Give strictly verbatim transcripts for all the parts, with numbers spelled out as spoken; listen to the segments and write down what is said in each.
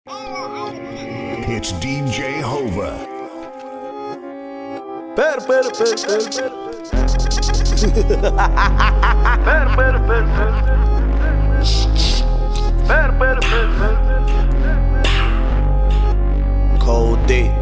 It's D J Hova. Per, per, per, per, per. Per, per, per, per. Per, per, per, per. Cody.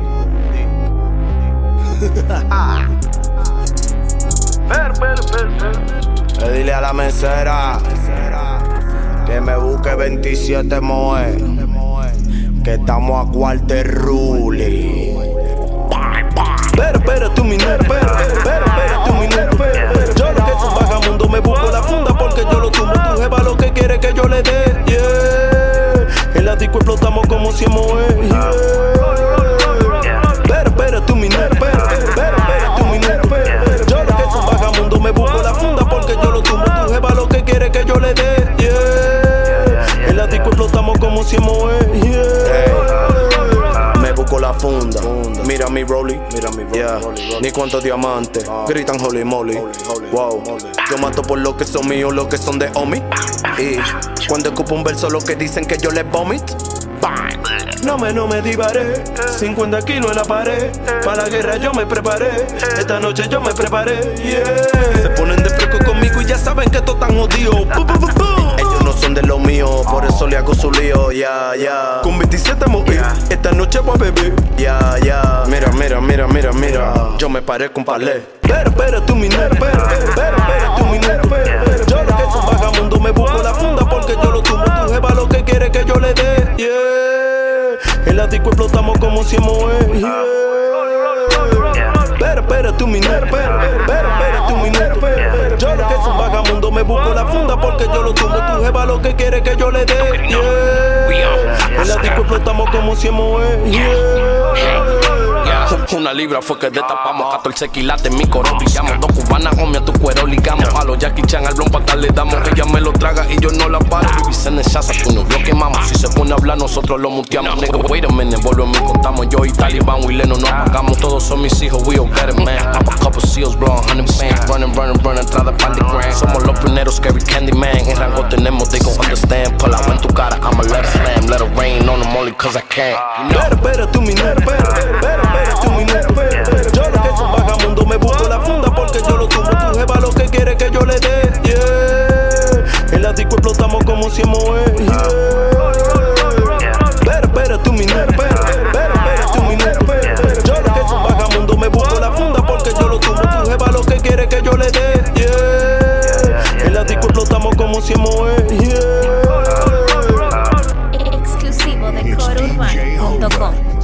Per, per, per, per. Eh, dile a la mesera que me busque veintisiete Moe, que estamos a cuarto rule. Pero, espérate un minuto, pero, pero, espérate un minuto. Yo lo que soy vagamundo me busco la funda porque yo lo tumbo. Tu jeva lo que quiere que yo le dé, yeah. En la disco explotamos como si Moe, yeah. Pero, espérate un minuto, pero, pero, espérate un minuto. Yo lo que soy vagamundo me busco la funda porque yo lo tumbo. Tu jeva lo que quiere que yo le dé, yeah. En la disco explotamos como si Moe, yeah. Me busco la funda. Mira mi rollie, mira mi rollie, yeah. Ni cuántos diamantes, oh. Gritan holy moly, holy, holy, wow. Holy. Yo mato por lo que son míos, lo que son de Omi. Y cuando escupo un verso, lo que dicen que yo les vomit. Bang. No me, no me divaré, cincuenta kilos en la pared. Para la guerra yo me preparé, esta noche yo me preparé, yeah. Se ponen de fresco conmigo y ya saben que esto tan jodido. Ellos no son de lo mío, por eso le hago su lío, ya, yeah, ya. Yeah. Con veintisiete moví, yeah. Esta noche voy a beber, ya, yeah, ya. Yeah. Mira, mira, mira, mira, mira, yo me parezco un palé. Pero, espérate un minuto, pero, pero, espérate un minuto. Yo lo que soy vagamundo me busco la funda porque yo lo tumbo. Tu jeva lo que quiere que yo le dé, yeah. En la disco explotamos como si Moe, yeah. Pero, espérate un minuto, pero, pero, espérate un minuto. Yo lo que soy vagamundo me busco la funda porque yo lo tumbo. Tu jeva lo que quiere que yo le dé, yeah. En la disco explotamos como si Moe, yeah. Una libra fue que destapamos, catorce quilates en mi coro brillamos. Dos cubanas, homie, a tu cuero ligamos. A los Jackie Chan al blon pa' le damos. Ella me lo traga y yo no la paro. Y se nechaza, puño, lo quemamos. Si se pone a hablar, nosotros lo muteamos. Nigga, wait a minute, volvemos y contamos. Yo y Taliban, Wileno, nos apagamos. Todos son mis hijos, we all get it, man. Pop a couple seals, blow a hundred bands. Running, running, running, tras de pan de grand. Somos los primeros, Scary Candy Man. En rango tenemos, they gon' understand. Pull out en tu cara, I'ma let it slam. Let it rain on them only cause I can. Pero, espérate un minuto, pero, pero, espérate un minuto. Yo lo que soy vagamundo me busco la funda porque yo lo tumbo. Tu jeva lo que quiere que yo le dé, yeah. En la disco explotamos como si Moe, yeah. Pero, espérate un minuto, pero, pero, espérate un minuto. Yo lo que soy vagamundo me busco la funda porque yo lo tumbo. Tu jeva lo que quiere que yo le dé, yeah. En la disco explotamos como si Moe, yeah. Exclusivo de core urbano punto com.